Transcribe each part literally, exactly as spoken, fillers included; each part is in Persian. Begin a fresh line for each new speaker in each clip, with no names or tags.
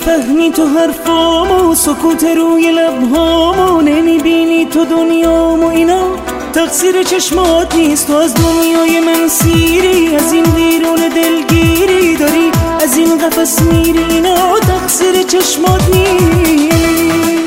نمیفهمی تو حرفامو، سکوت روی لبهامو، نمیبینی تو دنیامو. اینا تقصیر چشمات نیست، تو از دنیای من سیری، از این بیرون دلگیری داری از این قفس میری. اینا تقصیر چشمات نیست.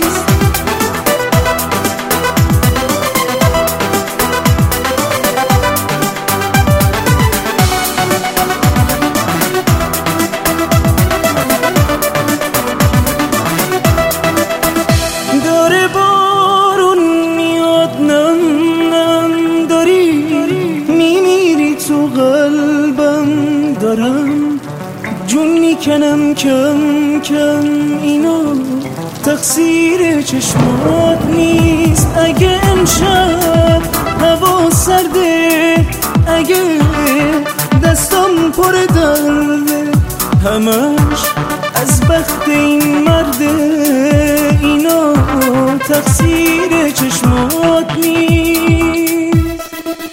داره بارون میاد، نم نم داری میمیری تو قلبم، دارم جون میکنم کم کم. اینا تقصیر چشمات نیست. اگه امشب هوا سرده، اگه دستم پر درده، همش از بخت این مرده. اینا تقصیر چشمات نیست.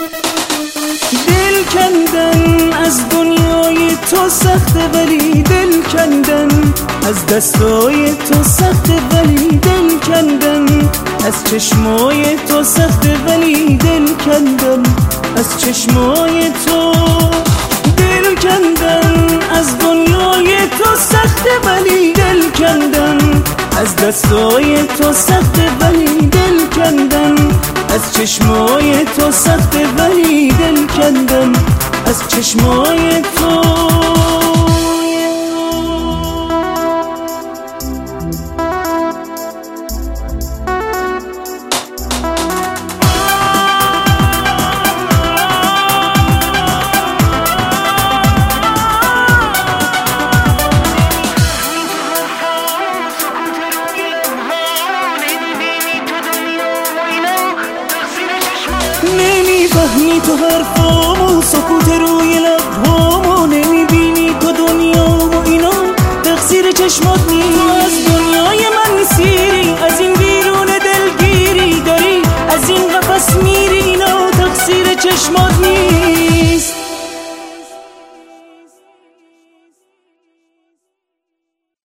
دل کندن از دنیای تو سخته، ولی دل کندن از دستای تو سخته، ولی دل کندن از چشمای تو سخته، ولی دل کندن از چشمای تو. دل کندن از دنیای تو سخته، ولی دل کندن از دستای تو سخته، ولی دل کندن از چشمای تو سخته، ولی دل کندن از چشمای تو. نمیفهمی تو حرفامو، سکوت روی لب